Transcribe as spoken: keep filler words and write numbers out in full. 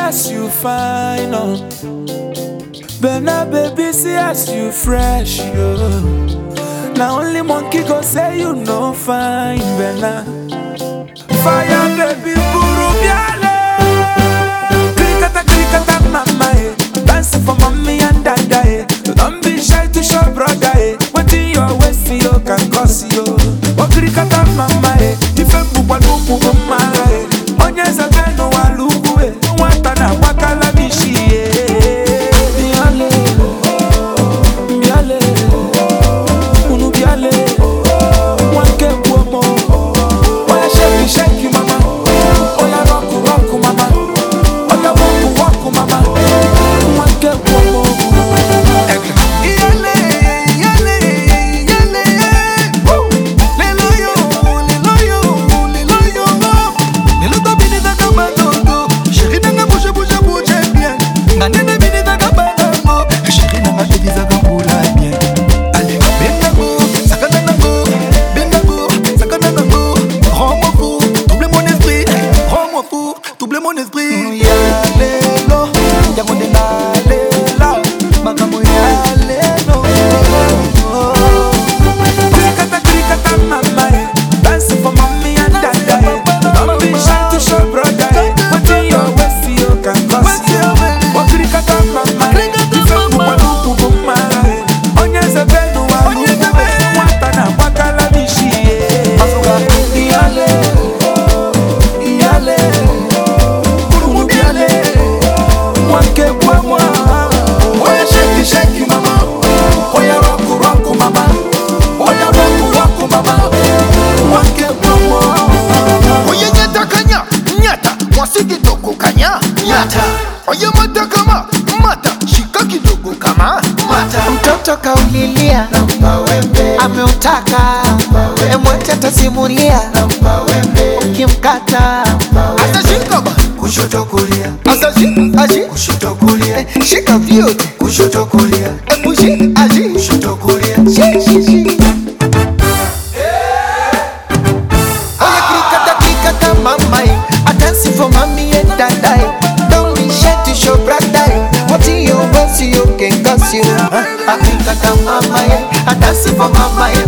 as you fine, oh. Bena baby, see as you fresh, yo. Now only monkey go say you no fine, Bena. Fire baby, buru biale. Krikata krikata mama, eh. Dancing for mommy and dada, eh. Don't be shy to show brother, eh. What in your waist you can cause you. Oh krikata mama, eh. Ifembu kwa nuku mama, eh. Onyeza beno walugu, eh. Wata na wakala bishi, eh. Biale, biale, unu biale. Wanke kuomo. Oya shake shake mama. Oya rock rock mama. Oya walk walk mama. Wanke kuomo. Oye mata kama mata, shika kidogo kama mata. Mtoto kaulilia ameutaka, emwete atasimulia ukimkata. Asa shika ba Kushoto kulia, asa shika aji kushoto kulia, shika vyote kushoto kulia, emushi aji kushoto kulia. Shi shi shi. Oye krikata krikata mama, I dance for mommy and dada. Don't be shy to show brother. What you want, you can cause you. I think that I'm mama, I dance for mama.